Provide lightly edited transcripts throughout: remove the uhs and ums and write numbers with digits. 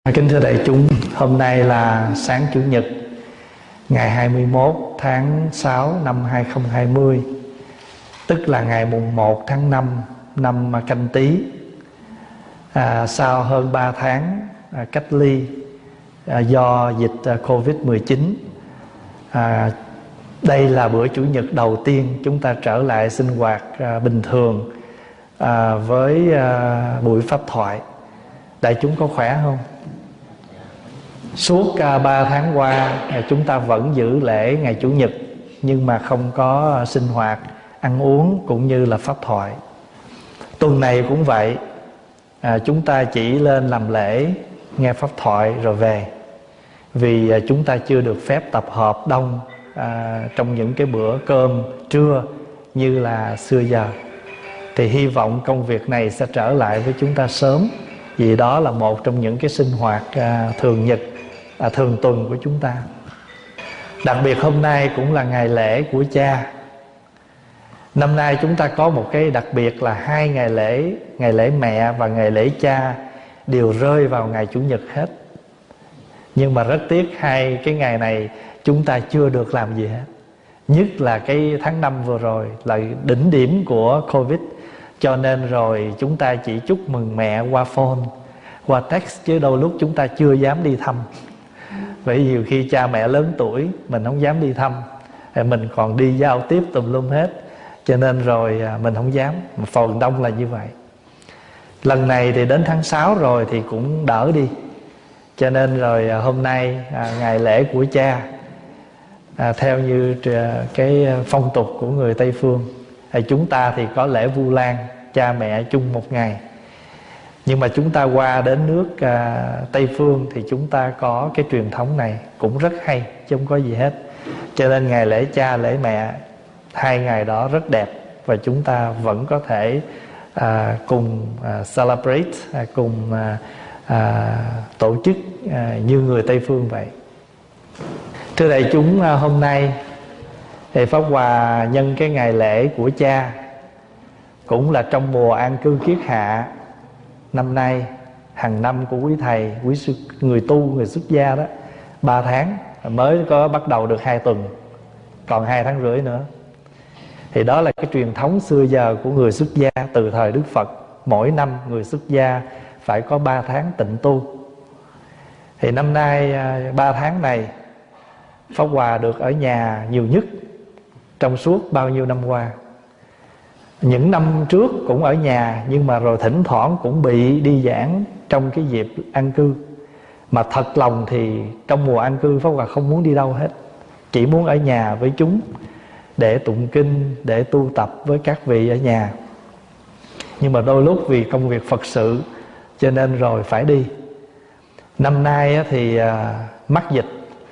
Kính thưa đại chúng, hôm nay là sáng Chủ nhật ngày 21 tháng 6 năm 2020, tức là ngày mùng 1 tháng 5 năm Canh Tý. Sau hơn 3 tháng cách ly do dịch Covid-19, đây là bữa Chủ nhật đầu tiên chúng ta trở lại sinh hoạt bình thường với buổi pháp thoại. Đại chúng có khỏe không? Suốt 3 tháng qua chúng ta vẫn giữ lễ ngày Chủ nhật, nhưng mà không có sinh hoạt, ăn uống cũng như là pháp thoại. Tuần này cũng vậy, chúng ta chỉ lên làm lễ, nghe pháp thoại rồi về. Vì chúng ta chưa được phép tập hợp đông trong những cái bữa cơm trưa như là xưa giờ. Thì hy vọng công việc này sẽ trở lại với chúng ta sớm, vì đó là một trong những cái sinh hoạt thường nhật, thường tuần của chúng ta. Đặc biệt hôm nay cũng là ngày lễ của cha. Năm nay chúng ta có một cái đặc biệt là 2 ngày lễ, ngày lễ mẹ và ngày lễ cha đều rơi vào ngày Chủ nhật hết. Nhưng mà rất tiếc 2 cái ngày này chúng ta chưa được làm gì hết. Nhất là cái tháng 5 vừa rồi là đỉnh điểm của Covid, cho nên rồi chúng ta chỉ chúc mừng mẹ qua phone, qua text, chứ đôi lúc chúng ta chưa dám đi thăm. Bởi vì nhiều khi cha mẹ lớn tuổi mình không dám đi thăm, mình còn đi giao tiếp tùm lum hết, cho nên rồi mình không dám. Phần đông là như vậy. Lần này thì đến tháng 6 rồi thì cũng đỡ đi, cho nên rồi hôm nay ngày lễ của cha, theo như cái phong tục của người Tây Phương, chúng ta thì có lễ Vu Lan, cha mẹ chung một ngày. Nhưng mà chúng ta qua đến nước Tây Phương thì chúng ta có cái truyền thống này cũng rất hay, chứ không có gì hết. Cho nên ngày lễ cha, lễ mẹ, 2 ngày đó rất đẹp, và chúng ta vẫn có thể cùng celebrate, cùng tổ chức như người Tây Phương vậy. Thưa đại chúng, hôm nay thì Pháp Hòa nhân cái ngày lễ của cha, cũng là trong mùa an cư kiết hạ năm nay, hàng năm của quý thầy, người tu, người xuất gia đó, 3 tháng, mới có bắt đầu được 2 tuần, còn 2 tháng rưỡi nữa. Thì đó là cái truyền thống xưa giờ của người xuất gia từ thời Đức Phật. Mỗi năm người xuất gia phải có 3 tháng tịnh tu. Thì năm nay 3 tháng này Pháp Hòa được ở nhà nhiều nhất trong suốt bao nhiêu năm qua. Những năm trước cũng ở nhà, nhưng mà rồi thỉnh thoảng cũng bị đi giảng trong cái dịp an cư. Mà thật lòng thì trong mùa an cư Pháp Hòa không muốn đi đâu hết, chỉ muốn ở nhà với chúng để tụng kinh, để tu tập với các vị ở nhà. Nhưng mà đôi lúc vì công việc Phật sự cho nên rồi phải đi. Năm nay thì mắc dịch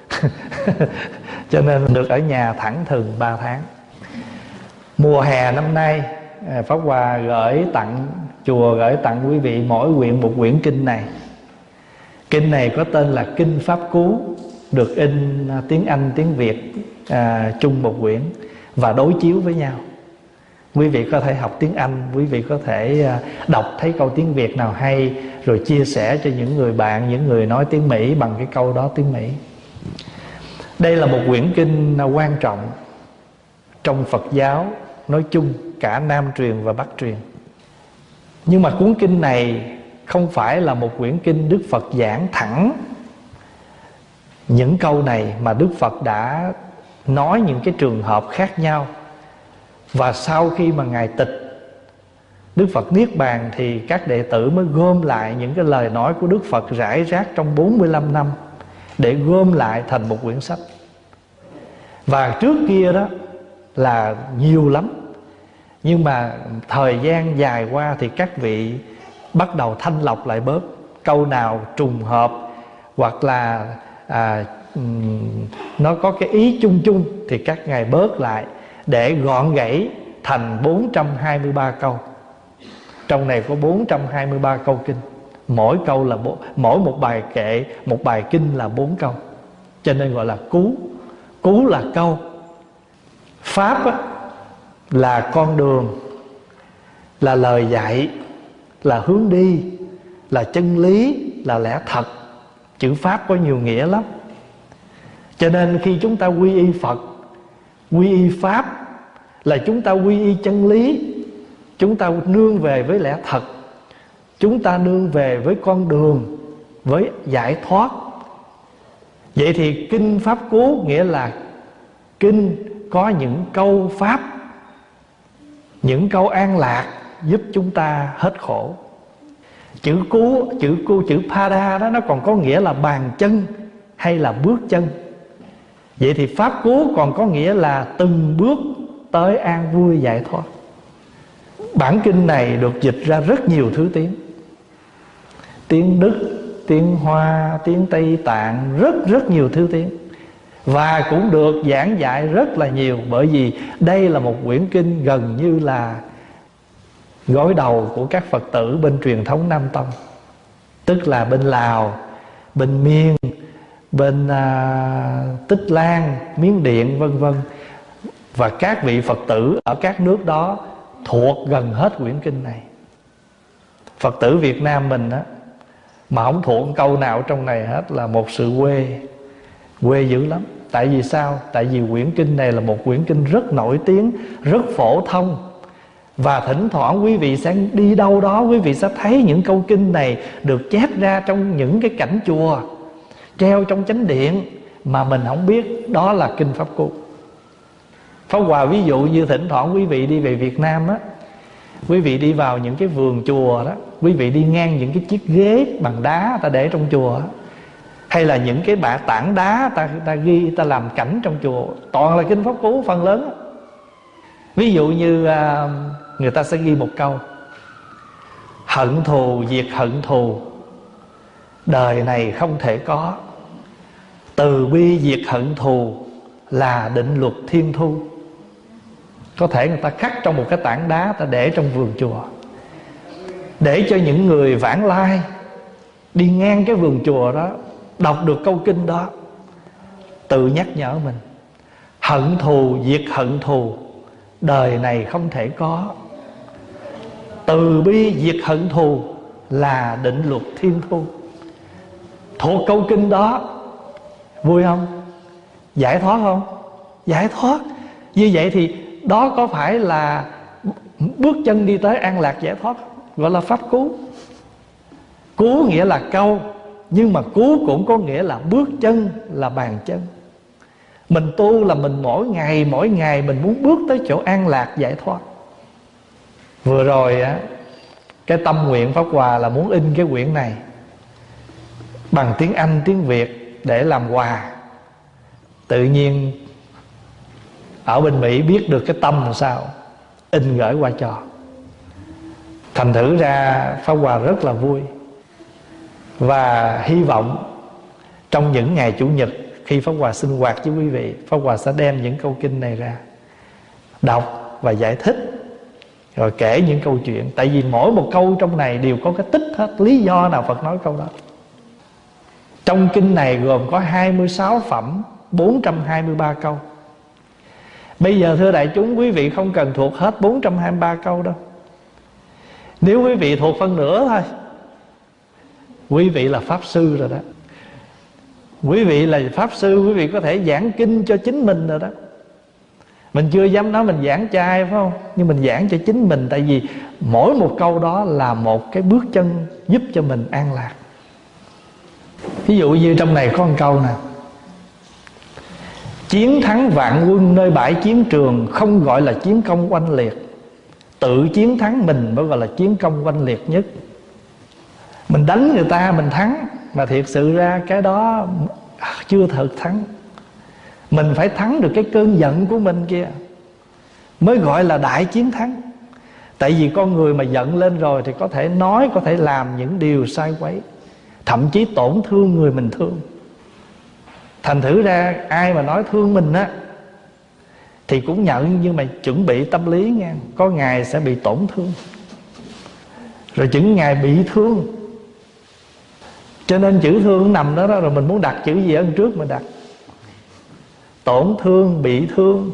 cho nên được ở nhà thẳng thừng 3 tháng. Mùa hè năm nay Pháp Hòa gửi tặng chùa, gửi tặng quý vị mỗi quyển một quyển kinh này. Kinh này có tên là Kinh Pháp Cú, được in tiếng Anh, tiếng Việt chung một quyển và đối chiếu với nhau. Quý vị có thể học tiếng Anh, quý vị có thể đọc thấy câu tiếng Việt nào hay rồi chia sẻ cho những người bạn, những người nói tiếng Mỹ bằng cái câu đó tiếng Mỹ. Đây là một quyển kinh quan trọng trong Phật giáo nói chung, cả Nam truyền và Bắc truyền. Nhưng mà cuốn kinh này không phải là một quyển kinh Đức Phật giảng thẳng những câu này, mà Đức Phật đã nói những cái trường hợp khác nhau. Và sau khi mà Ngài tịch, Đức Phật Niết Bàn, thì các đệ tử mới gom lại những cái lời nói của Đức Phật rải rác trong 45 năm để gom lại thành một quyển sách. Và trước kia đó là nhiều lắm, nhưng mà thời gian dài qua thì các vị bắt đầu thanh lọc lại bớt. Câu nào trùng hợp hoặc là nó có cái ý chung chung thì các ngài bớt lại để gọn gãy thành 423 câu. Trong này có 423 câu kinh. Mỗi câu là mỗi một bài kệ, một bài kinh là 4 câu. Cho nên gọi là cú. Cú là câu. Pháp á, là con đường, là lời dạy, là hướng đi, là chân lý, là lẽ thật, Chữ Pháp có nhiều nghĩa lắm. Cho nên khi chúng ta quy y Phật, quy y Pháp, là chúng ta quy y chân lý, chúng ta nương về với lẽ thật, chúng ta nương về với con đường, với giải thoát. Vậy thì kinh Pháp Cú nghĩa là kinh có những câu Pháp, những câu an lạc giúp chúng ta hết khổ. Chữ Cú, chữ Pada đó, nó còn có nghĩa là bàn chân hay là bước chân. Vậy thì Pháp Cú còn có nghĩa là từng bước tới an vui giải thoát. Bản kinh này được dịch ra rất nhiều thứ tiếng: tiếng Đức, tiếng Hoa, tiếng Tây Tạng, rất nhiều thứ tiếng. Và cũng được giảng dạy rất là nhiều. Bởi vì đây là một quyển kinh gần như là gối đầu của các Phật tử bên truyền thống Nam Tông. Tức là bên Lào, bên Miên, bên Tích Lan, Miến Điện vân vân. Và các vị Phật tử ở các nước đó thuộc gần hết quyển kinh này. Phật tử Việt Nam mình á, mà không thuộc câu nào trong này hết là một sự quê dữ lắm. Tại vì sao? Tại vì quyển kinh này là một quyển kinh rất nổi tiếng, rất phổ thông. Và thỉnh thoảng quý vị sẽ đi đâu đó, quý vị sẽ thấy những câu kinh này được chép ra trong những cái cảnh chùa, treo trong chánh điện, mà mình không biết đó là kinh Pháp Cú. Pháp Hòa ví dụ như thỉnh thoảng quý vị đi về Việt Nam á, quý vị đi vào những cái vườn chùa đó, quý vị đi ngang những cái chiếc ghế bằng đá ta để trong chùa á, hay là những cái tảng đá ta ghi, ta làm cảnh trong chùa, toàn là kinh Pháp Cú phần lớn á. Ví dụ như người ta sẽ ghi một câu: hận thù diệt hận thù, đời này không thể có. Từ bi diệt hận thù là định luật thiên thu. Có thể người ta khắc trong một cái tảng đá, ta để trong vườn chùa, để cho những người vãng lai đi ngang cái vườn chùa đó đọc được câu kinh đó, tự nhắc nhở mình: hận thù diệt hận thù, đời này không thể có. Từ bi diệt hận thù là định luật thiên thu. Thuộc câu kinh đó vui không? Giải thoát không? Giải thoát. Như vậy thì đó có phải là bước chân đi tới an lạc giải thoát, gọi là Pháp Cú. Cú nghĩa là câu, nhưng mà cú cũng có nghĩa là bước chân, là bàn chân. Mình tu là mình mỗi ngày mình muốn bước tới chỗ an lạc giải thoát. Vừa rồi á, cái tâm nguyện Pháp Hòa là muốn in cái quyển này bằng tiếng Anh, tiếng Việt để làm quà. Tự nhiên ở bên Mỹ biết được cái tâm làm sao, in gửi qua cho. Thành thử ra Pháp Hòa rất là vui. Và hy vọng trong những ngày Chủ nhật, khi Pháp Hòa sinh hoạt với quý vị, Pháp Hòa sẽ đem những câu kinh này ra đọc và giải thích, rồi kể những câu chuyện. Tại vì mỗi một câu trong này đều có cái tích hết, lý do nào Phật nói câu đó. Trong kinh này gồm có 26 phẩm, 423 câu. Bây giờ thưa đại chúng, quý vị không cần thuộc hết 423 câu đâu. Nếu quý vị thuộc phân nửa thôi, quý vị là Pháp Sư rồi đó. Quý vị là Pháp Sư, quý vị có thể giảng kinh cho chính mình rồi đó. Mình chưa dám nói mình giảng trai phải không? Nhưng mình giảng cho chính mình. Tại vì mỗi một câu đó là một cái bước chân giúp cho mình an lạc. Ví dụ như trong này có một câu nè: chiến thắng vạn quân nơi bãi chiến trường không gọi là chiến công oanh liệt, tự chiến thắng mình mới gọi là chiến công oanh liệt nhất. Mình đánh người ta mình thắng, mà thiệt sự ra cái đó chưa thực thắng. Mình phải thắng được cái cơn giận của mình kia mới gọi là đại chiến thắng. Tại vì con người mà giận lên rồi thì có thể nói, có thể làm những điều sai quấy, thậm chí tổn thương người mình thương. Thành thử ra ai mà nói thương mình á thì cũng nhận, nhưng mà chuẩn bị tâm lý nha. Có ngày sẽ bị tổn thương, rồi những ngày bị thương. Cho nên chữ thương nằm đó, rồi mình muốn đặt chữ gì ở trước mình đặt. Tổn thương, bị thương,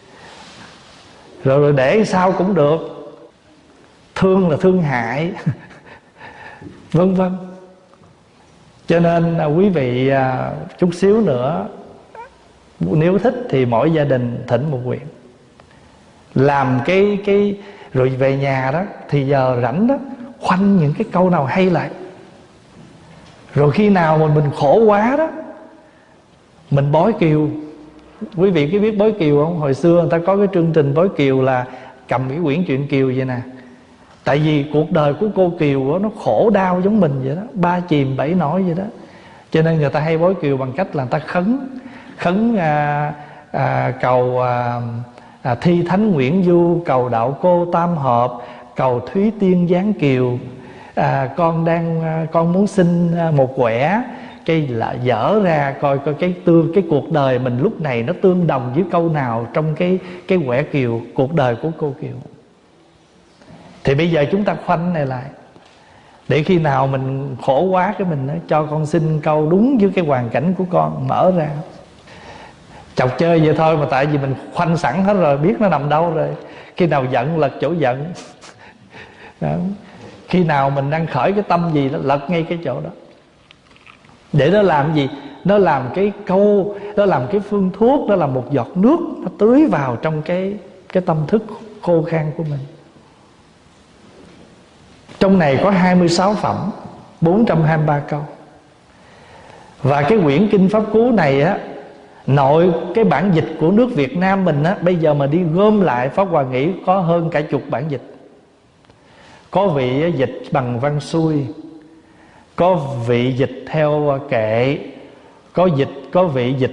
rồi để sao cũng được. Thương là thương hại vân vân. Cho nên quý vị chút xíu nữa, nếu thích thì mỗi gia đình thỉnh một quyển, làm cái rồi về nhà đó thì giờ rảnh đó khoanh những cái câu nào hay lại. Rồi khi nào mà mình khổ quá đó, mình bói kiều. Quý vị có biết bói kiều không? Hồi xưa người ta có cái chương trình bói kiều là cầm cái quyển truyện kiều vậy nè. Tại vì cuộc đời của cô kiều đó, nó khổ đau giống mình vậy đó, 3 chìm 7 nổi vậy đó. Cho nên người ta hay bói kiều bằng cách là người ta khấn cầu thi thánh Nguyễn Du, cầu đạo cô tam hợp, cầu Thúy Tiên giáng kiều, con muốn xin một quẻ. Cái là dở ra coi cái cuộc đời mình lúc này nó tương đồng với câu nào trong cái quẻ kiều cuộc đời của cô kiều. Thì bây giờ chúng ta khoanh này lại, để khi nào mình khổ quá cái mình nói cho con xin câu đúng với cái hoàn cảnh của con, mở ra. Chọc chơi vậy thôi mà tại vì mình khoanh sẵn hết rồi, biết nó nằm đâu rồi. Khi nào giận lật chỗ giận đó. Khi nào mình đang khởi cái tâm gì đó, lật ngay cái chỗ đó. Để nó làm gì? Nó làm cái câu, nó làm cái phương thuốc, nó làm một giọt nước, nó tưới vào trong cái tâm thức khô khan của mình. Trong này có 26 phẩm, 423 câu. Và cái quyển Kinh Pháp Cú này á, nội cái bản dịch của nước Việt Nam mình á, bây giờ mà đi gom lại, Pháp Hòa nghĩ có hơn cả chục bản dịch. Có vị dịch bằng văn xuôi, có vị dịch theo kệ, có vị dịch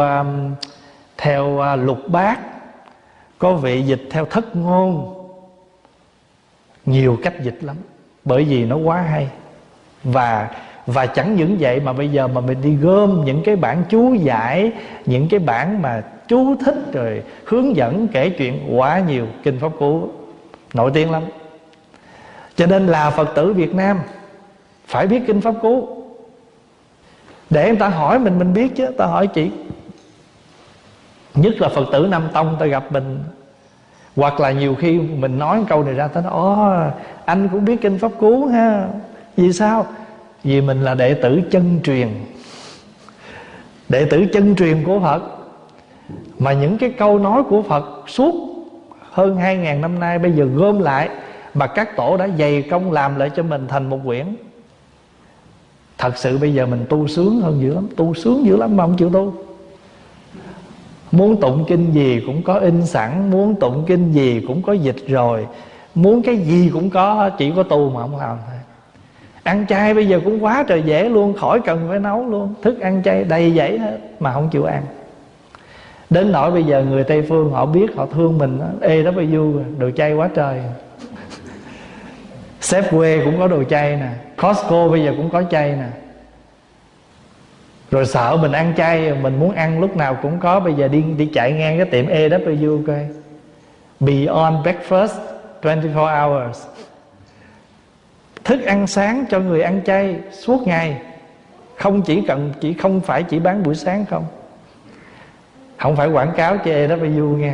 theo lục bát, có vị dịch theo thất ngôn. Nhiều cách dịch lắm, bởi vì nó quá hay. Và chẳng những vậy mà bây giờ mà mình đi gom những cái bản chú giải, những cái bản mà chú thích rồi hướng dẫn kể chuyện, quá nhiều. Kinh Pháp Cú nổi tiếng lắm. Cho nên là Phật tử Việt Nam phải biết Kinh Pháp Cú. Để người ta hỏi mình biết chứ. Ta hỏi chị, nhất là Phật tử Nam Tông, ta gặp mình, hoặc là nhiều khi mình nói câu này ra, ta nói anh cũng biết Kinh Pháp Cú ha. Vì sao? Vì mình là đệ tử chân truyền, đệ tử chân truyền của Phật. Mà những cái câu nói của Phật suốt hơn 2.000 năm nay bây giờ gom lại, mà các tổ đã dày công làm lại cho mình thành một quyển. Thật sự bây giờ mình tu sướng hơn dữ lắm. Tu sướng dữ lắm mà không chịu tu. Muốn tụng kinh gì cũng có in sẵn, muốn tụng kinh gì cũng có dịch rồi, muốn cái gì cũng có, chỉ có tu mà không làm thôi. Ăn chay bây giờ cũng quá trời dễ luôn, khỏi cần phải nấu luôn. Thức ăn chay đầy dãy hết mà không chịu ăn. Đến nỗi bây giờ người Tây Phương họ biết, họ thương mình, ê đó bây du đồ chay quá trời. Safeway cũng có đồ chay nè, Costco bây giờ cũng có chay nè. Rồi sợ mình ăn chay, mình muốn ăn lúc nào cũng có. Bây giờ đi chạy ngang cái tiệm AW coi, Beyond Breakfast 24 hours, thức ăn sáng cho người ăn chay suốt ngày. Không phải chỉ bán buổi sáng không. Không phải quảng cáo cho AW nghe.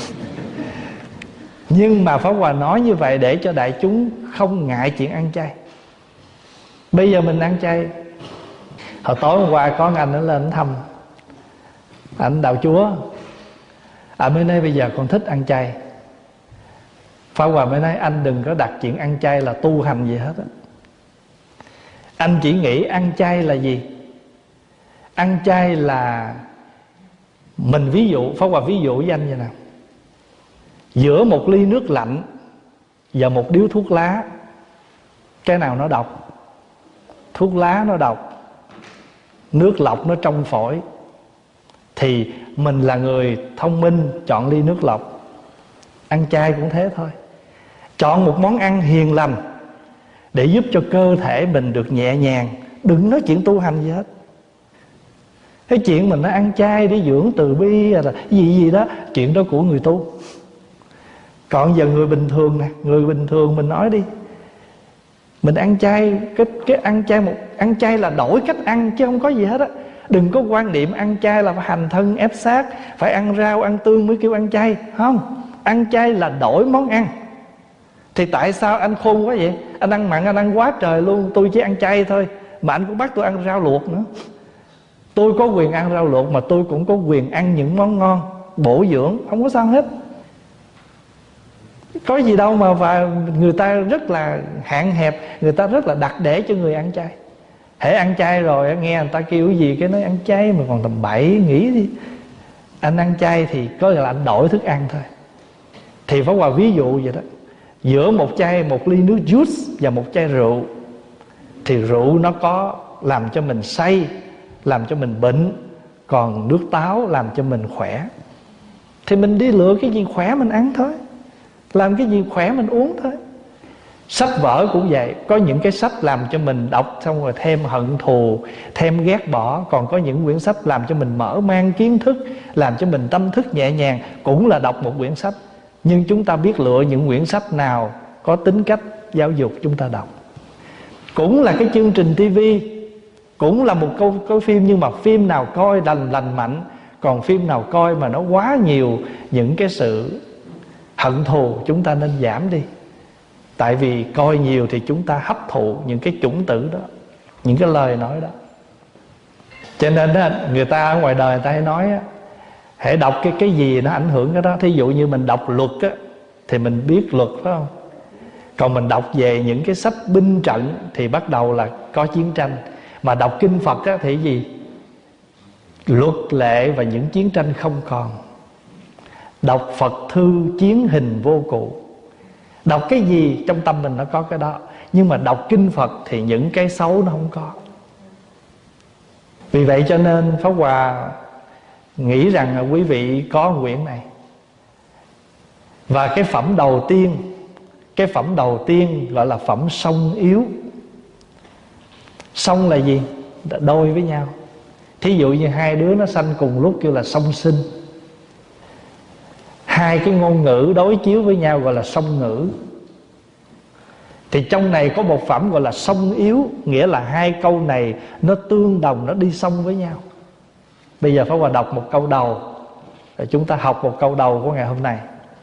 Nhưng mà Pháp Hòa nói như vậy để cho đại chúng không ngại chuyện ăn chay. Bây giờ mình ăn chay. Hồi tối hôm qua có anh lên anh thăm, anh đạo chúa. Mới nói bây giờ con thích ăn chay. Pháp Hòa mới nói anh đừng có đặt chuyện ăn chay là tu hành gì hết á. Anh chỉ nghĩ ăn chay là gì? Ăn chay là mình ví dụ, Pháp Hòa ví dụ với anh vậy nè, giữa một ly nước lạnh và một điếu thuốc lá, cái nào nó độc? Thuốc lá nó độc, nước lọc nó trong phổi. Thì mình là người thông minh chọn ly nước lọc. Ăn chay cũng thế thôi. Chọn một món ăn hiền lành để giúp cho cơ thể mình được nhẹ nhàng. Đừng nói chuyện tu hành gì hết. Cái chuyện mình nó ăn chay để dưỡng từ bi là gì đó, chuyện đó của người tu. Còn giờ người bình thường nè, người bình thường mình nói đi, mình ăn chay, cái ăn chay là đổi cách ăn chứ không có gì hết á. Đừng có quan niệm ăn chay là phải hành thân ép xác, phải ăn rau ăn tương mới kêu ăn chay. Không, ăn chay là đổi món ăn. Thì tại sao anh khôn quá vậy? Anh ăn mặn, anh ăn quá trời luôn. Tôi chỉ ăn chay thôi. mà anh cũng bắt tôi ăn rau luộc nữa. Tôi có quyền ăn rau luộc, mà tôi cũng có quyền ăn những món ngon bổ dưỡng, không có sao hết. Có gì đâu mà. Và người ta rất là hạn hẹp, người ta rất là đặt để cho người ăn chay. Hễ ăn chay rồi nghe người ta kêu cái gì cái nói ăn chay mà còn tầm bậy, nghĩ đi. Anh ăn chay thì có nghĩa là anh đổi thức ăn thôi. Thì Pháp Hòa ví dụ vậy đó, giữa một ly nước juice và một chai rượu, thì rượu nó có làm cho mình say, làm cho mình bệnh, còn nước táo làm cho mình khỏe. Thì mình đi lựa cái gì khỏe mình ăn thôi, làm cái gì khỏe mình uống thôi. Sách vở cũng vậy, có những cái sách làm cho mình đọc xong rồi thêm hận thù, thêm ghét bỏ. Còn có những quyển sách làm cho mình mở mang kiến thức, làm cho mình tâm thức nhẹ nhàng, cũng là đọc một quyển sách. Nhưng chúng ta biết lựa những quyển sách nào có tính cách giáo dục chúng ta đọc. Cũng là cái chương trình tivi, cũng là một câu phim, nhưng mà phim nào coi lành mạnh, còn phim nào coi mà nó quá nhiều những cái sự hận thù, chúng ta nên giảm đi. Tại vì coi nhiều thì chúng ta hấp thụ những cái chủng tử đó, những cái lời nói đó. Cho nên đó, người ta ở ngoài đời người ta hay nói á, hãy đọc cái gì nó ảnh hưởng cái đó. Thí dụ như mình đọc luật á, thì mình biết luật, phải không? Còn mình đọc về những cái sách binh trận thì bắt đầu là có chiến tranh. Mà đọc kinh Phật á, thì gì? Luật lệ và những chiến tranh không còn. Đọc Phật thư chiến hình vô cụ. Đọc cái gì trong tâm mình nó có cái đó. Nhưng mà đọc kinh Phật thì những cái xấu nó không có. Vì vậy cho nên Pháp Hòa nghĩ rằng là quý vị có quyển này. Và cái phẩm đầu tiên gọi là phẩm song yếu. Song là gì? Đôi với nhau. Thí dụ như hai đứa nó sanh cùng lúc kêu là song sinh. Hai cái ngôn ngữ đối chiếu với nhau gọi là song ngữ. Thì trong này có một phẩm gọi là song yếu, nghĩa là hai câu này nó tương đồng, nó đi song với nhau. Bây giờ Pháp Hòa đọc một câu đầu, rồi chúng ta học một câu đầu của ngày hôm nay.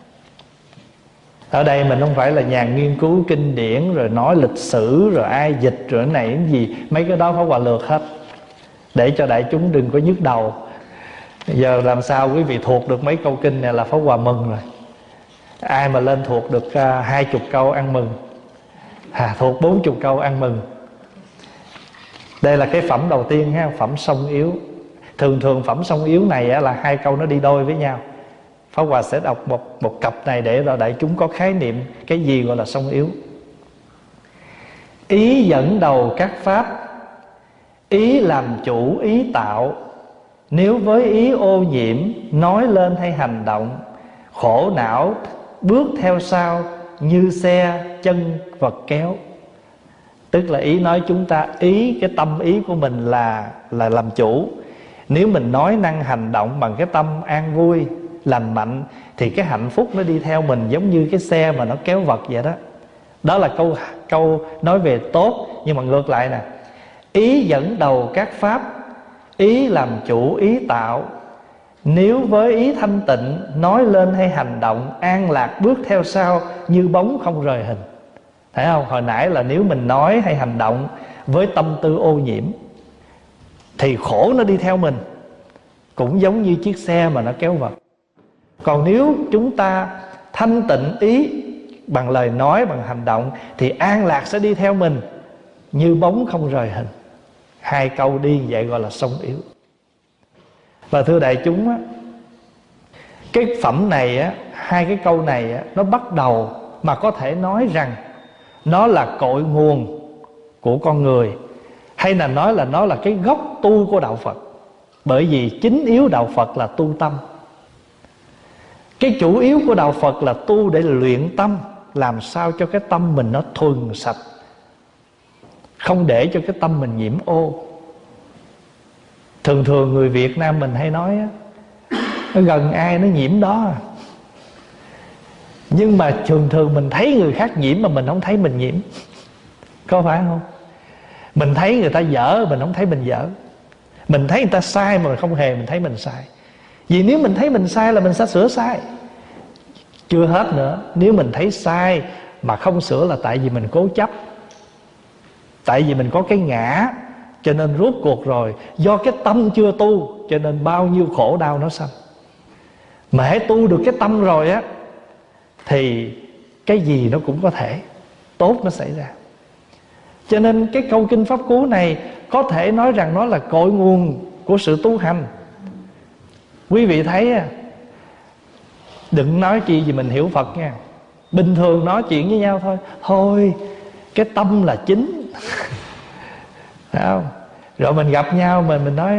Ở đây mình không phải là nhà nghiên cứu kinh điển, rồi nói lịch sử, rồi ai dịch, rồi cái này cái gì. Mấy cái đó Pháp Hòa lược hết, để cho đại chúng đừng có nhức đầu. Giờ làm sao quý vị thuộc được mấy câu kinh này là Pháp Hòa mừng rồi. Ai mà lên thuộc được 20 câu ăn mừng, thuộc 40 câu ăn mừng. Đây là cái phẩm đầu tiên ha, phẩm song yếu. Thường phẩm song yếu này là hai câu nó đi đôi với nhau. Pháp Hòa sẽ đọc một cặp này để đại chúng có khái niệm cái gì gọi là song yếu. Ý dẫn đầu các pháp, ý làm chủ ý tạo. Nếu với ý ô nhiễm, nói lên hay hành động, khổ não bước theo sau, như xe chân vật kéo. Tức là ý nói chúng ta, cái tâm ý của mình là làm chủ. Nếu mình nói năng hành động bằng cái tâm an vui, lành mạnh, thì cái hạnh phúc nó đi theo mình giống như cái xe mà nó kéo vật vậy đó. Đó là câu nói về tốt. Nhưng mà ngược lại nè, ý dẫn đầu các pháp, ý làm chủ ý tạo. Nếu với ý thanh tịnh, nói lên hay hành động, an lạc bước theo sau, như bóng không rời hình. Thấy không? Hồi nãy là nếu mình nói hay hành động với tâm tư ô nhiễm thì khổ nó đi theo mình, cũng giống như chiếc xe mà nó kéo vật. Còn nếu chúng ta thanh tịnh ý bằng lời nói, bằng hành động, thì an lạc sẽ đi theo mình, như bóng không rời hình. Hai câu đi vậy gọi là song yếu. Và thưa đại chúng á, cái phẩm này á, hai cái câu này á, nó bắt đầu mà có thể nói rằng nó là cội nguồn của con người, hay là nói là nó là cái gốc tu của đạo Phật. Bởi vì chính yếu đạo Phật là tu tâm. Cái chủ yếu của đạo Phật là tu để luyện tâm, làm sao cho cái tâm mình nó thuần sạch, không để cho cái tâm mình nhiễm ô. Thường người Việt Nam mình hay nói á, nó gần ai nó nhiễm đó. Nhưng mà thường mình thấy người khác nhiễm mà mình không thấy mình nhiễm. Có phải không? Mình thấy người ta dở, mình không thấy mình dở. Mình thấy người ta sai mà không hề mình thấy mình sai. Vì nếu mình thấy mình sai là mình sẽ sửa sai. Chưa hết nữa, nếu mình thấy sai mà không sửa là tại vì mình cố chấp, tại vì mình có cái ngã, Cho nên rốt cuộc rồi, do cái tâm chưa tu, cho nên bao nhiêu khổ đau nó sanh. Mà hãy tu được cái tâm rồi á, thì cái gì nó cũng có thể tốt nó xảy ra. Cho nên cái câu kinh Pháp Cú này có thể nói rằng nó là cội nguồn của sự tu hành. Quý vị thấy, đừng nói chi gì mình hiểu Phật nha. Bình thường nói chuyện với nhau thôi, thôi cái tâm là chính. Phải không? Rồi mình gặp nhau mình nói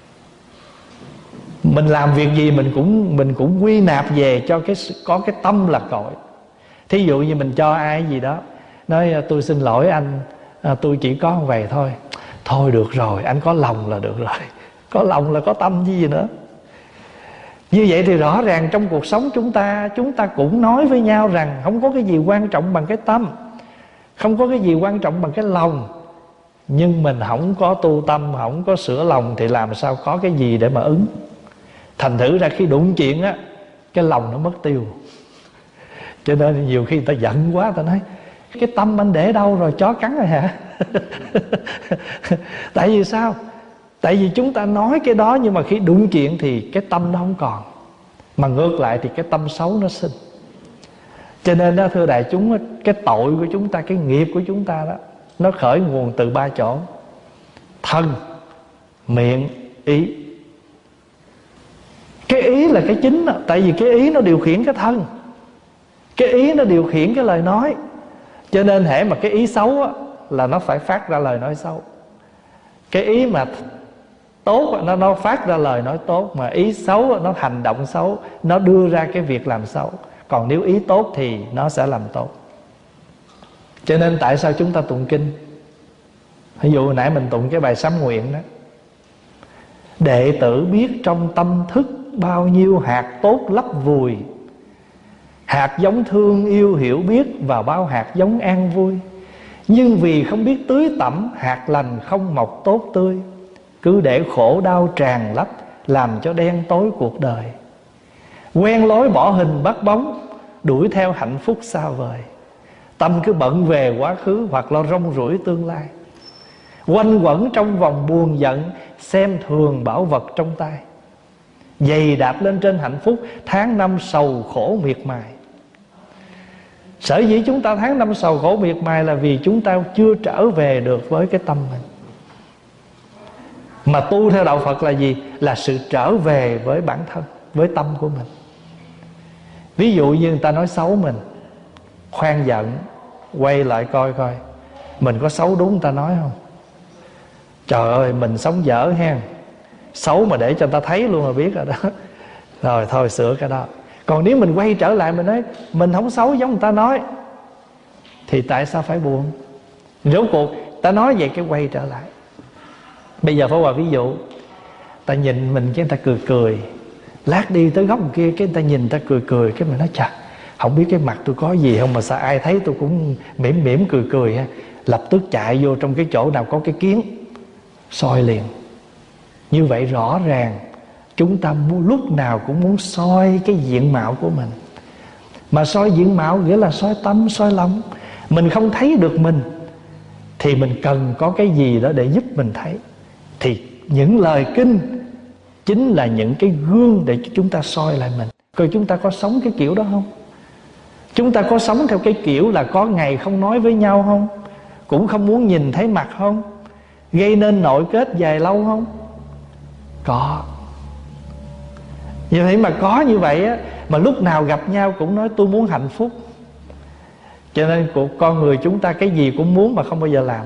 mình làm việc gì mình cũng quy nạp về cho có cái tâm là cội. Thí dụ như mình cho ai gì đó, nói tôi xin lỗi anh, tôi chỉ có vậy thôi. Thôi được rồi, anh có lòng là được rồi. Có lòng là có tâm chứ gì nữa. Như vậy thì rõ ràng trong cuộc sống chúng ta cũng nói với nhau rằng không có cái gì quan trọng bằng cái tâm, không có cái gì quan trọng bằng cái lòng. Nhưng mình không có tu tâm, không có sửa lòng thì làm sao có cái gì để mà ứng. Thành thử ra khi đụng chuyện á, cái lòng nó mất tiêu. Cho nên nhiều khi người ta giận quá, ta nói cái tâm anh để đâu rồi, chó cắn rồi hả? Tại vì sao? Tại vì chúng ta nói cái đó, nhưng mà khi đụng chuyện thì cái tâm nó không còn, mà ngược lại thì cái tâm xấu nó sinh. Cho nên đó, thưa đại chúng, cái tội của chúng ta, cái nghiệp của chúng ta đó, nó khởi nguồn từ 3 chỗ: thân, miệng, ý. Cái ý là cái chính đó. Tại vì cái ý nó điều khiển cái thân, cái ý nó điều khiển cái lời nói. Cho nên hễ mà cái ý xấu á, là nó phải phát ra lời nói xấu. Cái ý mà tốt nó phát ra lời nói tốt, mà ý xấu nó hành động xấu, nó đưa ra cái việc làm xấu. Còn nếu ý tốt thì nó sẽ làm tốt. Cho nên tại sao chúng ta tụng kinh? Ví dụ hồi nãy mình tụng cái bài sám nguyện đó: đệ tử biết trong tâm thức bao nhiêu hạt tốt lấp vùi, hạt giống thương yêu hiểu biết và bao hạt giống an vui. Nhưng vì không biết tưới tẩm, hạt lành không mọc tốt tươi, cứ để khổ đau tràn lấp, làm cho đen tối cuộc đời. Quen lối bỏ hình bắt bóng, đuổi theo hạnh phúc xa vời. Tâm cứ bận về quá khứ hoặc lo rong ruổi tương lai. Quanh quẩn trong vòng buồn giận, xem thường bảo vật trong tay. Giày đạp lên trên hạnh phúc, tháng năm sầu khổ miệt mài. Sở dĩ chúng ta tháng năm sầu khổ miệt mài là vì chúng ta chưa trở về được với cái tâm mình. Mà tu theo đạo Phật là gì? Là sự trở về với bản thân, với tâm của mình. Ví dụ như người ta nói xấu mình, khoan giận, quay lại coi coi mình có xấu đúng người ta nói không. Trời ơi, mình sống dở ha, xấu mà để cho người ta thấy luôn là biết rồi đó. Rồi thôi sửa cái đó. Còn nếu mình quay trở lại mình nói mình không xấu giống người ta nói, thì tại sao phải buồn? Rốt cuộc ta nói vậy cái quay trở lại. Bây giờ Pháp Hòa ví dụ, ta nhìn mình cái người ta cười cười, lát đi tới góc kia cái người ta nhìn ta cười cười, cái mình nói chà, không biết cái mặt tôi có gì không mà sao ai thấy tôi cũng mỉm mỉm cười cười ha. Lập tức chạy vô trong cái chỗ nào có cái kiến, soi liền. Như vậy rõ ràng chúng ta lúc nào cũng muốn soi cái diện mạo của mình. Mà soi diện mạo nghĩa là soi tâm, soi lòng. Mình không thấy được mình thì mình cần có cái gì đó để giúp mình thấy. Thì những lời kinh chính là những cái gương để chúng ta soi lại mình. Coi chúng ta có sống cái kiểu đó không? Chúng ta có sống theo cái kiểu là có ngày không nói với nhau không? Cũng không muốn nhìn thấy mặt không? Gây nên nội kết dài lâu không? Có. Như vậy mà có như vậy á, mà lúc nào gặp nhau cũng nói tôi muốn hạnh phúc. Cho nên con người chúng ta cái gì cũng muốn mà không bao giờ làm.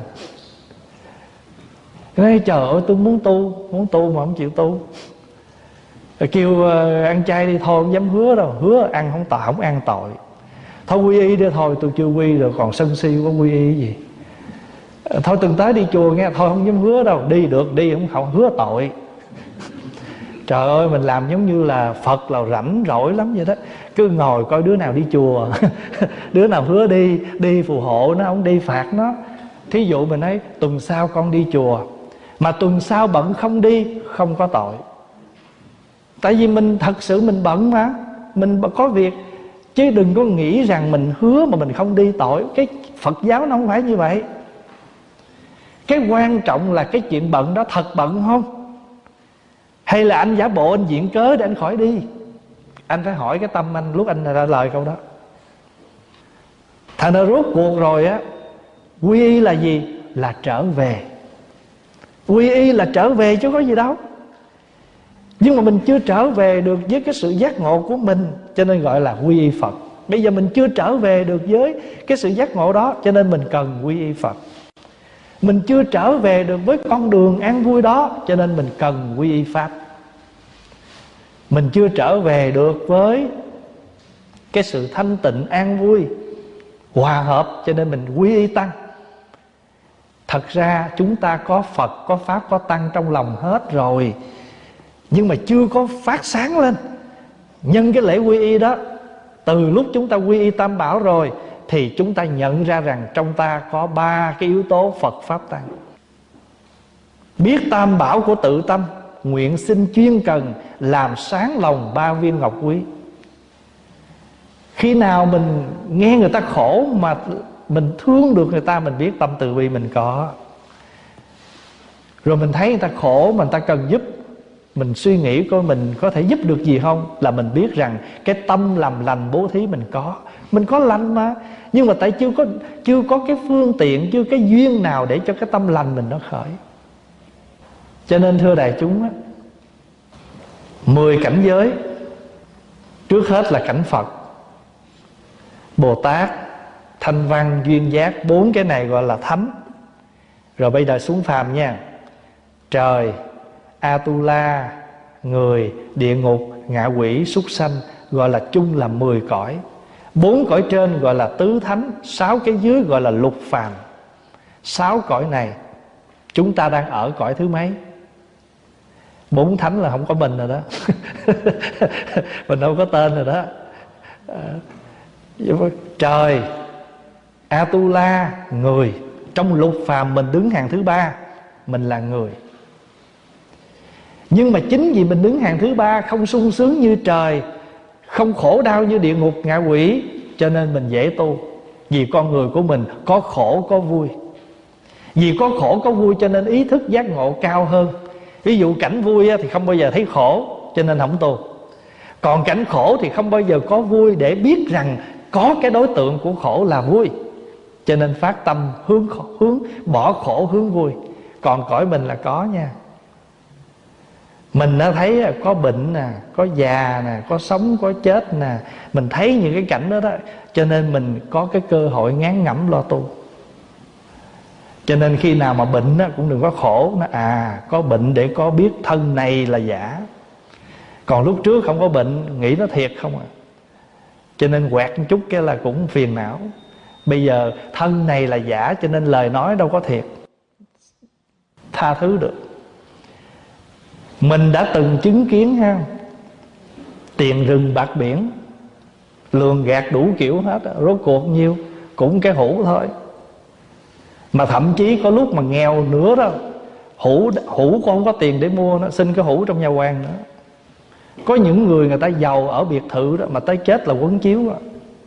Nói trời ơi tôi muốn tu mà không chịu tu. Rồi kêu ăn chay đi, thôi không dám hứa đâu, hứa ăn không ăn tội. Thôi quy y đi, thôi tôi chưa quy rồi còn sân si có quy y gì. Thôi từng tới đi chùa nghe, thôi không dám hứa đâu, đi được đi không hứa tội. Trời ơi, mình làm giống như là Phật là rảnh rỗi lắm vậy đó. Cứ ngồi coi đứa nào đi chùa đứa nào hứa đi phù hộ nó, không đi phạt nó. Thí dụ mình nói tuần sau con đi chùa, mà tuần sau bận không đi, không có tội. Tại vì mình thật sự mình bận mà, mình có việc. Chứ đừng có nghĩ rằng mình hứa mà mình không đi tội. Cái Phật giáo nó không phải như vậy. Cái quan trọng là cái chuyện bận đó thật bận không, hay là anh giả bộ anh viện cớ để anh khỏi đi? Anh phải hỏi cái tâm anh lúc anh ra lời câu đó. Thành ra rốt cuộc rồi á, quy y là gì? Là trở về. Quy y là trở về chứ có gì đâu. Nhưng mà mình chưa trở về được với cái sự giác ngộ của mình, cho nên gọi là quy y Phật. Bây giờ mình chưa trở về được với cái sự giác ngộ đó, cho nên mình cần quy y Phật. Mình chưa trở về được với con đường an vui đó, cho nên mình cần quy y Pháp. Mình chưa trở về được với cái sự thanh tịnh an vui hòa hợp, cho nên mình quy y Tăng. Thật ra chúng ta có Phật, có Pháp, có Tăng trong lòng hết rồi, nhưng mà chưa có phát sáng lên. Nhân cái lễ quy y đó, từ lúc chúng ta quy y Tam Bảo rồi, thì chúng ta nhận ra rằng trong ta có 3 cái yếu tố Phật, Pháp, Tăng. Biết Tam Bảo của tự tâm, nguyện xin chuyên cần làm sáng lòng 3 viên ngọc quý. Khi nào mình nghe người ta khổ mà mình thương được người ta, mình biết tâm từ bi mình có. Rồi mình thấy người ta khổ mà người ta cần giúp, mình suy nghĩ coi mình có thể giúp được gì không, là mình biết rằng cái tâm làm lành bố thí mình có. Mình có lành mà, nhưng mà tại chưa có cái phương tiện, chưa cái duyên nào để cho cái tâm lành mình nó khởi. Cho nên thưa đại chúng á, 10 cảnh giới, trước hết là cảnh Phật, Bồ Tát, Thanh Văn, Duyên Giác. 4 cái này gọi là thánh. Rồi bây giờ xuống phàm nha. Trời, Atula, người, địa ngục, ngạ quỷ, súc sanh, gọi là chung là 10 cõi. 4 cõi trên gọi là tứ thánh, 6 cái dưới gọi là lục phàm. 6 cõi này chúng ta đang ở cõi thứ mấy? 4 thánh là không có mình rồi đó. Mình đâu có tên rồi đó. Trời, Atula, người. Trong lục phàm mình đứng hàng thứ 3, mình là người. Nhưng mà chính vì mình đứng hàng thứ 3, không sung sướng như trời, không khổ đau như địa ngục, ngạ quỷ, cho nên mình dễ tu. Vì con người của mình có khổ có vui. Vì có khổ có vui cho nên ý thức giác ngộ cao hơn. Ví dụ cảnh vui thì không bao giờ thấy khổ, cho nên không tu. Còn cảnh khổ thì không bao giờ có vui, để biết rằng có cái đối tượng của khổ là vui, cho nên phát tâm hướng bỏ khổ hướng vui. Còn cõi mình là có nha. Mình đã thấy có bệnh nè, có già nè, có sống có chết nè. Mình thấy những cái cảnh đó đó, cho nên mình có cái cơ hội ngán ngẩm lo tu. Cho nên khi nào mà bệnh đó, cũng đừng có khổ. Nó có bệnh để có biết thân này là giả. Còn lúc trước không có bệnh, nghĩ nó thiệt không à. Cho nên quẹt một chút cái là cũng phiền não. Bây giờ thân này là giả, cho nên lời nói đâu có thiệt, tha thứ được. Mình đã từng chứng kiến ha, tiền rừng bạc biển, lường gạt đủ kiểu hết, rốt cuộc nhiêu cũng cái hũ thôi. Mà thậm chí có lúc mà nghèo nữa đó, hũ cũng không có tiền để mua, nó xin cái hũ trong nhà quan nữa. Có những người ta giàu ở biệt thự đó, mà tới chết là quấn chiếu đó.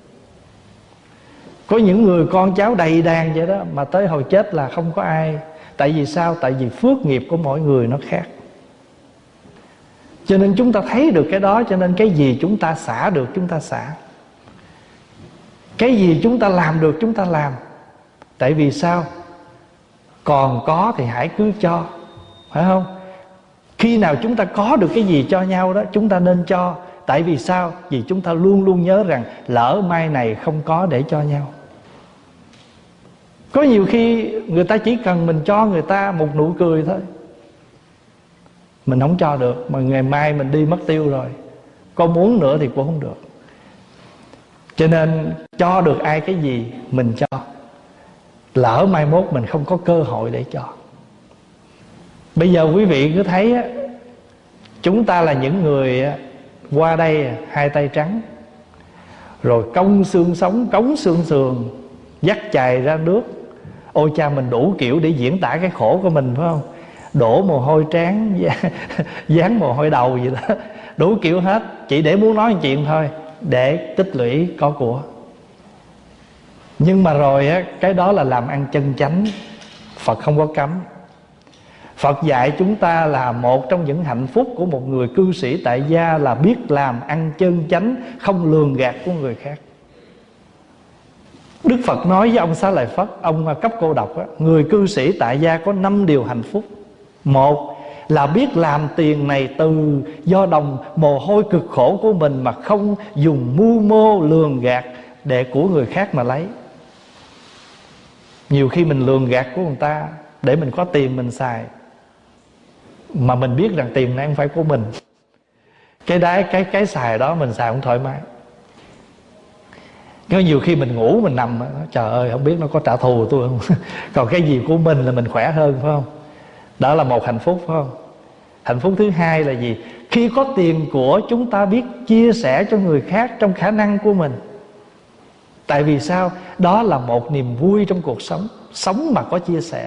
Có những người con cháu đầy đàn vậy đó, mà tới hồi chết là không có ai. Tại vì sao? Tại vì phước nghiệp của mỗi người nó khác. Cho nên chúng ta thấy được cái đó, cho nên cái gì chúng ta xả được chúng ta xả, cái gì chúng ta làm được chúng ta làm. Tại vì sao? Còn có thì hãy cứ cho, phải không? Khi nào chúng ta có được cái gì cho nhau đó, chúng ta nên cho. Tại vì sao? Vì chúng ta luôn luôn nhớ rằng lỡ mai này không có để cho nhau. Có nhiều khi người ta chỉ cần mình cho người ta một nụ cười thôi, mình không cho được, mà ngày mai mình đi mất tiêu rồi, có muốn nữa thì cũng không được. Cho nên cho được ai cái gì mình cho, lỡ mai mốt mình không có cơ hội để cho. Bây giờ quý vị cứ thấy á, chúng ta là những người qua đây hai tay trắng, rồi cong xương sống, cống xương sườn, dắt chài ra nước. Ôi cha, mình đủ kiểu để diễn tả cái khổ của mình, phải không? Đổ mồ hôi trán, dán mồ hôi đầu gì đó, đủ kiểu hết, chỉ để muốn nói chuyện thôi, để tích lũy có của. Nhưng mà rồi á, cái đó là làm ăn chân chánh. Phật không có cấm. Phật dạy chúng ta là một trong những hạnh phúc của một người cư sĩ tại gia là biết làm ăn chân chánh, không lường gạt của người khác. Đức Phật nói với ông Xá Lợi Phất, ông Cấp Cô Độc á, người cư sĩ tại gia có 5 điều hạnh phúc. Một là biết làm tiền này từ do đồng mồ hôi cực khổ của mình, mà không dùng mưu mô lường gạt để của người khác mà lấy. Nhiều khi mình lường gạt của người ta để mình có tiền mình xài, mà mình biết rằng tiền này không phải của mình. Cái xài đó mình xài không thoải mái. Có nhiều khi mình ngủ mình nằm, trời ơi không biết nó có trả thù tôi không. Còn cái gì của mình là mình khỏe hơn, phải không? Đó là một hạnh phúc, phải không? Hạnh phúc thứ hai là gì? Khi có tiền của, chúng ta biết chia sẻ cho người khác trong khả năng của mình. Tại vì sao? Đó là một niềm vui trong cuộc sống. Sống mà có chia sẻ.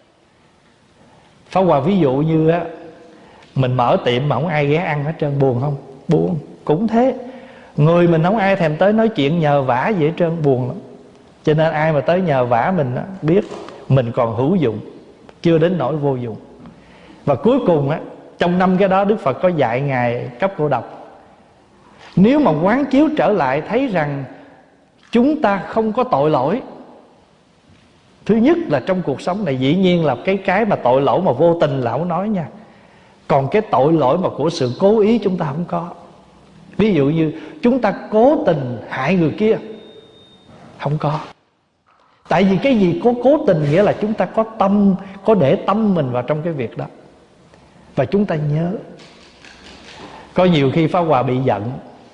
Pháp Hòa ví dụ như á, mình mở tiệm mà không ai ghé ăn hết trơn, buồn không? Buồn. Cũng thế, người mình không ai thèm tới nói chuyện nhờ vả gì hết trơn, buồn lắm. Cho nên ai mà tới nhờ vả mình á, biết mình còn hữu dụng, chưa đến nỗi vô dụng. Và cuối cùng á, trong 5 cái đó Đức Phật có dạy Ngài Cấp Cô Độc, nếu mà quán chiếu trở lại thấy rằng chúng ta không có tội lỗi. Thứ nhất là trong cuộc sống này dĩ nhiên là cái mà tội lỗi mà vô tình là không nói nha. Còn cái tội lỗi mà của sự cố ý chúng ta không có. Ví dụ như chúng ta cố tình hại người kia, không có. Tại vì cái gì có cố tình nghĩa là chúng ta có tâm, có để tâm mình vào trong cái việc đó. Và chúng ta nhớ. Có nhiều khi Pháp Hòa bị giận.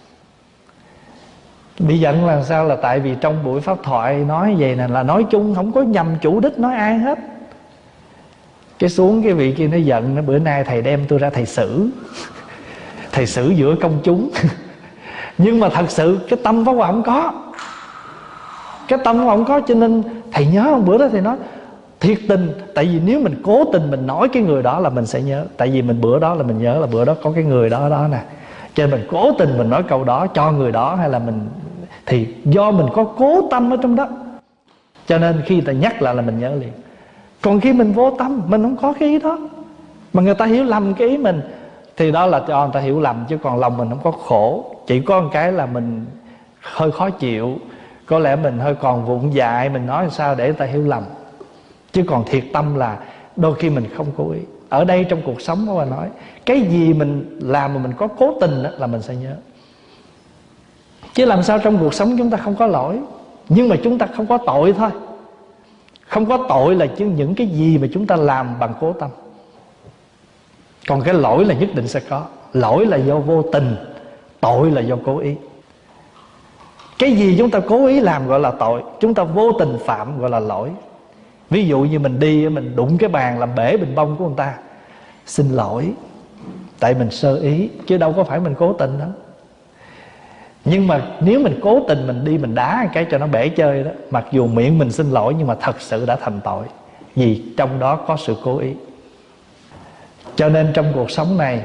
Bị giận là sao? Là tại vì trong buổi pháp thoại nói vậy nè, là nói chung, không có nhằm chủ đích nói ai hết. Cái xuống cái vị kia nó giận, nó bữa nay thầy đem tôi ra thầy xử. Thầy xử giữa công chúng. Nhưng mà thật sự cái tâm Pháp Hòa không có. Cái tâm Pháp Hòa không có, cho nên thầy nhớ không? Bữa đó thầy nói thiệt tình. Tại vì nếu mình cố tình mình nói cái người đó là mình sẽ nhớ. Tại vì mình bữa đó là mình nhớ là bữa đó có cái người đó đó nè, cho nên mình cố tình mình nói câu đó cho người đó, hay là mình thì do mình có cố tâm ở trong đó, cho nên khi người ta nhắc lại là mình nhớ liền. Còn khi mình vô tâm, mình không có cái ý đó, mà người ta hiểu lầm cái ý mình, thì đó là cho người ta hiểu lầm. Chứ còn lòng mình không có khổ. Chỉ có một cái là mình hơi khó chịu, có lẽ mình hơi còn vụng dại, mình nói sao để người ta hiểu lầm. Chứ còn thiệt tâm là đôi khi mình không cố ý. Ở đây trong cuộc sống đó, bà nói cái gì mình làm mà mình có cố tình đó, là mình sẽ nhớ. Chứ làm sao trong cuộc sống chúng ta không có lỗi, nhưng mà chúng ta không có tội thôi. Không có tội là chứ những cái gì mà chúng ta làm bằng cố tâm. Còn cái lỗi là nhất định sẽ có. Lỗi là do vô tình, tội là do cố ý. Cái gì chúng ta cố ý làm gọi là tội, chúng ta vô tình phạm gọi là lỗi. Ví dụ như mình đi, mình đụng cái bàn làm bể bình bông của người ta, xin lỗi, tại mình sơ ý, chứ đâu có phải mình cố tình đó. Nhưng mà nếu mình cố tình mình đi mình đá cái cho nó bể chơi đó, mặc dù miệng mình xin lỗi nhưng mà thật sự đã thành tội, vì trong đó có sự cố ý. Cho nên trong cuộc sống này,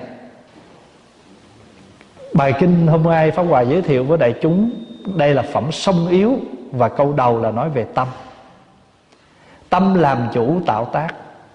bài kinh hôm nay Pháp Hòa giới thiệu với đại chúng, đây là phẩm song yếu, và câu đầu là nói về tâm. Tâm làm chủ tạo tác,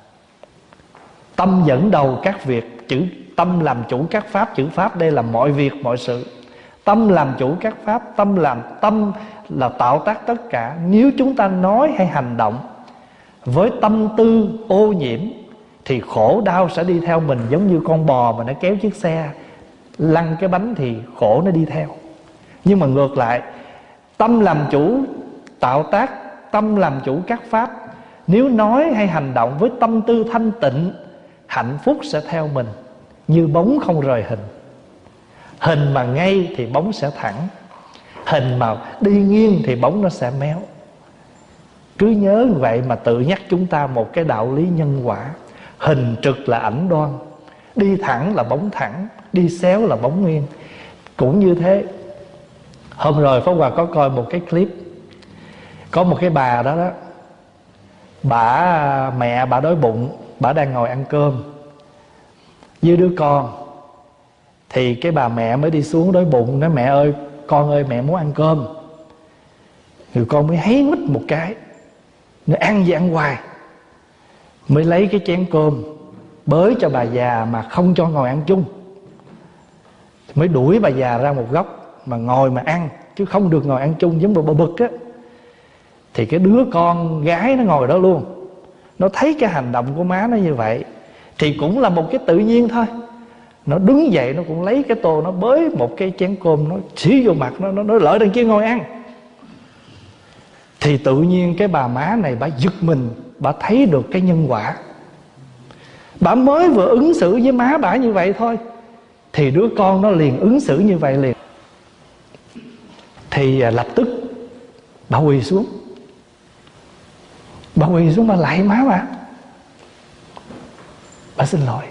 tâm dẫn đầu các việc. Chữ tâm làm chủ các pháp, chữ pháp đây là mọi việc mọi sự. Tâm làm chủ các pháp, tâm là tạo tác tất cả. Nếu chúng ta nói hay hành động với tâm tư ô nhiễm thì khổ đau sẽ đi theo mình, giống như con bò mà nó kéo chiếc xe lăn cái bánh thì khổ nó đi theo. Nhưng mà ngược lại, tâm làm chủ tạo tác, tâm làm chủ các pháp. Nếu nói hay hành động với tâm tư thanh tịnh, hạnh phúc sẽ theo mình như bóng không rời hình. Hình mà ngay thì bóng sẽ thẳng, hình mà đi nghiêng thì bóng nó sẽ méo. Cứ nhớ vậy mà tự nhắc chúng ta một cái đạo lý nhân quả. Hình trực là ảnh đoan, đi thẳng là bóng thẳng, đi xéo là bóng nghiêng. Cũng như thế. Hôm rồi Pháp Hòa có coi một cái clip, có một cái bà đó đó, mẹ bà đói bụng, bà đang ngồi ăn cơm với đứa con. Thì cái bà mẹ mới đi xuống đói bụng, nói mẹ ơi, con ơi, mẹ muốn ăn cơm. Người con mới háy mít một cái, nó ăn gì ăn hoài. mới lấy cái chén cơm bới cho bà già mà không cho ngồi ăn chung, mới đuổi bà già ra một góc mà ngồi mà ăn, chứ không được ngồi ăn chung. Giống bà bực á, thì cái đứa con gái nó ngồi đó luôn, nó thấy cái hành động của má nó như vậy thì cũng là một cái tự nhiên thôi. Nó đứng dậy, nó cũng lấy cái tô, nó bới một cái chén cơm, nó xí vô mặt nó lợi đằng kia ngồi ăn. Thì tự nhiên cái bà má này bà giật mình, bà thấy được cái nhân quả. Bà mới vừa ứng xử với má bà như vậy thôi, thì đứa con nó liền ứng xử như vậy liền. Thì lập tức bà quỳ xuống, bà lạy má bà xin lỗi.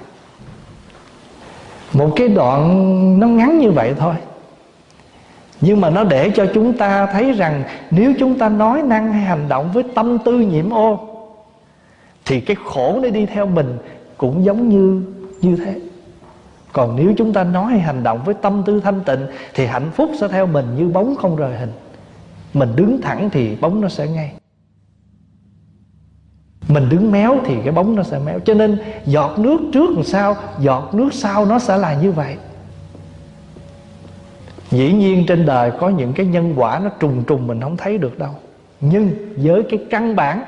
Một cái đoạn nó ngắn như vậy thôi, nhưng mà nó để cho chúng ta thấy rằng nếu chúng ta nói năng hay hành động với tâm tư nhiễm ô thì cái khổ nó đi theo mình cũng giống như thế. Còn nếu chúng ta nói hay hành động với tâm tư thanh tịnh thì hạnh phúc sẽ theo mình như bóng không rời hình. Mình đứng thẳng thì bóng nó sẽ ngay, mình đứng méo thì cái bóng nó sẽ méo. Cho nên giọt nước trước làm sao, giọt nước sau nó sẽ là như vậy. Dĩ nhiên trên đời có những cái nhân quả nó trùng mình không thấy được đâu, nhưng với cái căn bản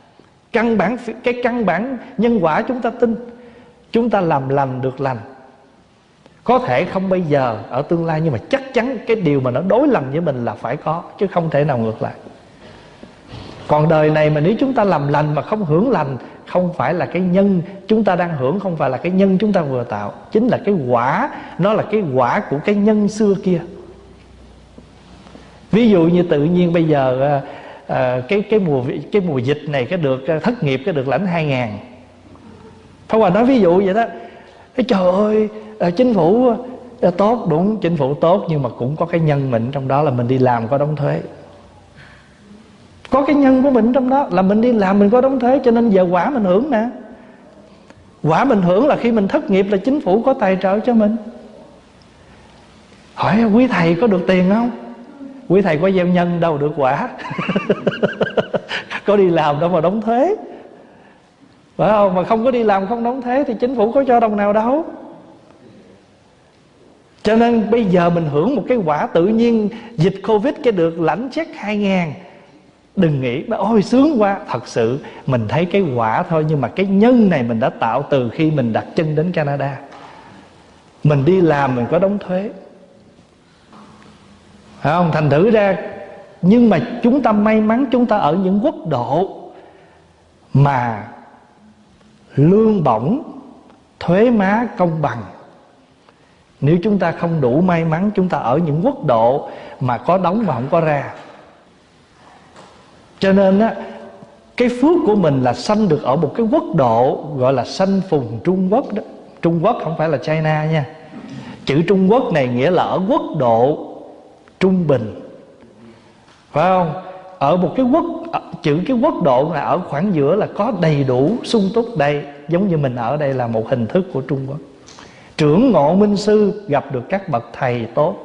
nhân quả chúng ta tin, chúng ta làm lành được lành. Có thể không bây giờ, ở tương lai, nhưng mà chắc chắn cái điều mà nó đối lành với mình là phải có, chứ không thể nào ngược lại. Còn đời này mà nếu chúng ta làm lành mà không hưởng lành, không phải là cái nhân chúng ta đang hưởng, không phải là cái nhân chúng ta vừa tạo, chính là cái quả. Nó là cái quả của cái nhân xưa kia. Ví dụ như tự nhiên bây giờ cái mùa dịch này cái được thất nghiệp cái được lãnh 2.000. Pháp Hòa nói ví dụ vậy đó. Trời ơi, chính phủ tốt, đúng, chính phủ tốt, nhưng mà cũng có cái nhân mình trong đó là mình đi làm có đóng thuế. Có cái nhân của mình trong đó là mình đi làm mình có đóng thuế, cho nên giờ quả mình hưởng nè. Quả mình hưởng là khi mình thất nghiệp là chính phủ có tài trợ cho mình. Hỏi quý thầy có được tiền không? Quý thầy có gieo nhân đâu được quả. Có đi làm đâu mà đóng thuế, phải không? Mà không có đi làm không đóng thuế thì chính phủ có cho đồng nào đâu. Cho nên bây giờ mình hưởng một cái quả tự nhiên dịch Covid cái được lãnh check 2.000. Đừng nghĩ ôi sướng quá. Thật sự mình thấy cái quả thôi, nhưng mà cái nhân này mình đã tạo từ khi mình đặt chân đến Canada. Mình đi làm mình có đóng thuế, phải không? Thành thử ra, nhưng mà chúng ta may mắn chúng ta ở những quốc độ mà lương bổng, thuế má công bằng. Nếu chúng ta không đủ may mắn, chúng ta ở những quốc độ mà có đóng mà không có ra. Cho nên á, cái phước của mình là sanh được ở một cái quốc độ gọi là sanh phùng Trung Quốc đó. Trung Quốc không phải là China nha. Chữ Trung Quốc này nghĩa là ở quốc độ trung bình, phải không? Ở một cái chữ cái quốc độ là ở khoảng giữa, là có đầy đủ sung túc. Đây giống như mình ở đây là một hình thức của Trung Quốc. Trưởng ngộ minh sư, gặp được các bậc thầy tốt,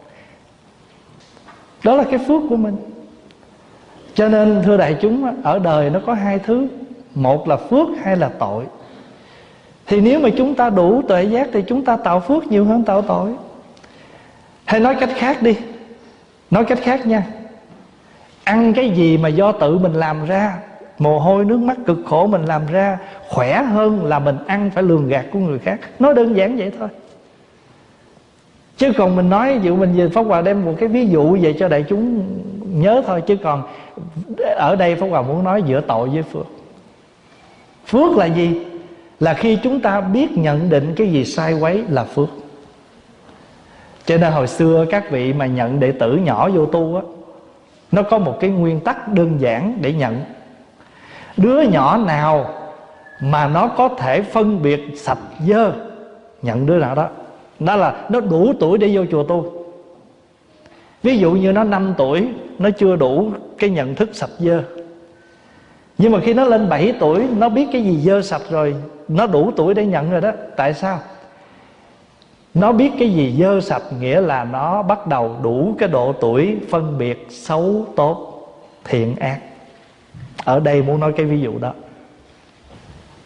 đó là cái phước của mình. Cho nên thưa đại chúng, ở đời nó có hai thứ, một là phước, hai là tội. Thì nếu mà chúng ta đủ tuệ giác thì chúng ta tạo phước nhiều hơn tạo tội. Hay nói cách khác đi, nói cách khác nha, ăn cái gì mà do tự mình làm ra, mồ hôi nước mắt cực khổ mình làm ra, khỏe hơn là mình ăn phải lường gạt của người khác. Nói đơn giản vậy thôi. Chứ còn mình nói, ví dụ mình về Pháp Hòa đem một cái ví dụ về cho đại chúng nhớ thôi. Chứ còn ở đây Pháp Hòa muốn nói giữa tội với phước. Phước là gì? Là khi chúng ta biết nhận định cái gì sai quấy là phước. Cho nên hồi xưa các vị mà nhận đệ tử nhỏ vô tu á, nó có một cái nguyên tắc đơn giản để nhận. Đứa nhỏ nào mà nó có thể phân biệt sạch dơ, nhận đứa nào đó. Đó là nó đủ tuổi để vô chùa tu. Ví dụ như nó 5 tuổi, nó chưa đủ cái nhận thức sạch dơ. Nhưng mà khi nó lên 7 tuổi, nó biết cái gì dơ sạch rồi, nó đủ tuổi để nhận rồi đó. Tại sao? Nó biết cái gì dơ sạch, nghĩa là nó bắt đầu đủ cái độ tuổi phân biệt xấu, tốt, thiện, ác. Ở đây muốn nói cái ví dụ đó.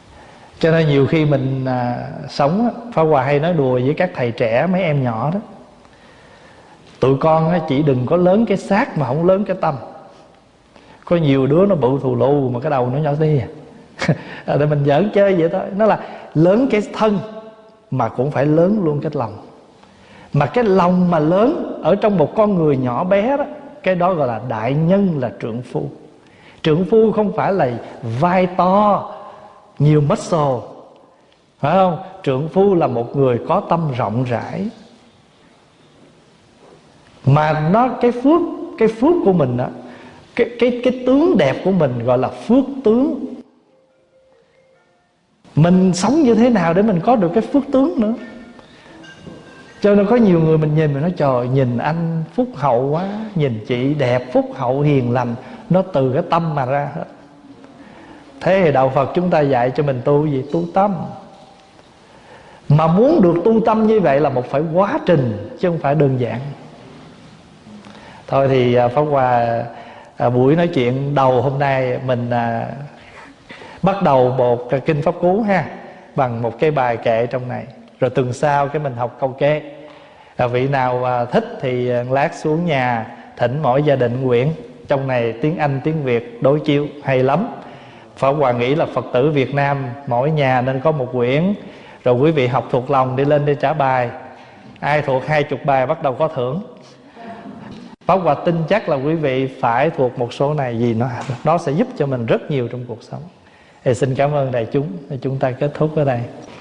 Cho nên nhiều khi mình sống, Pháp Hòa hay nói đùa với các thầy trẻ, mấy em nhỏ đó: tụi con chỉ đừng có lớn cái xác mà không lớn cái tâm. Có nhiều đứa nó bự thù lù mà cái đầu nó nhỏ tí để mình giỡn chơi vậy thôi. Nó là lớn cái thân mà cũng phải lớn luôn cái lòng. Mà cái lòng mà lớn ở trong một con người nhỏ bé đó, cái đó gọi là đại nhân, là trượng phu. Trượng phu không phải là vai to, nhiều muscle, phải không? Trượng phu là một người có tâm rộng rãi. Mà nó cái phước của mình đó, cái tướng đẹp của mình gọi là phước tướng. Mình sống như thế nào để mình có được cái phước tướng nữa. Cho nên có nhiều người mình nhìn, mình nói trời, nhìn anh phúc hậu quá, nhìn chị đẹp phúc hậu hiền lành. Nó từ cái tâm mà ra hết. Thế thì đạo Phật chúng ta dạy cho mình tu gì? Tu tâm. Mà muốn được tu tâm như vậy là một phải quá trình, chứ không phải đơn giản. Thôi thì Pháp Hòa buổi nói chuyện đầu hôm nay mình bắt đầu một kinh Pháp Cú ha, bằng một cái bài kệ trong này. Rồi tuần sau cái mình học câu kế. Vị nào thích thì lát xuống nhà thỉnh mỗi gia đình quyển. Trong này tiếng Anh tiếng Việt đối chiếu hay lắm. Pháp Hòa nghĩ là Phật tử Việt Nam mỗi nhà nên có một quyển. Rồi quý vị học thuộc lòng đi lên để trả bài. Ai thuộc 20 bài bắt đầu có thưởng. Pháp Hòa tin chắc là quý vị phải thuộc một số này, vì nó sẽ giúp cho mình rất nhiều trong cuộc sống. Thì xin cảm ơn đại chúng. Chúng ta kết thúc ở đây.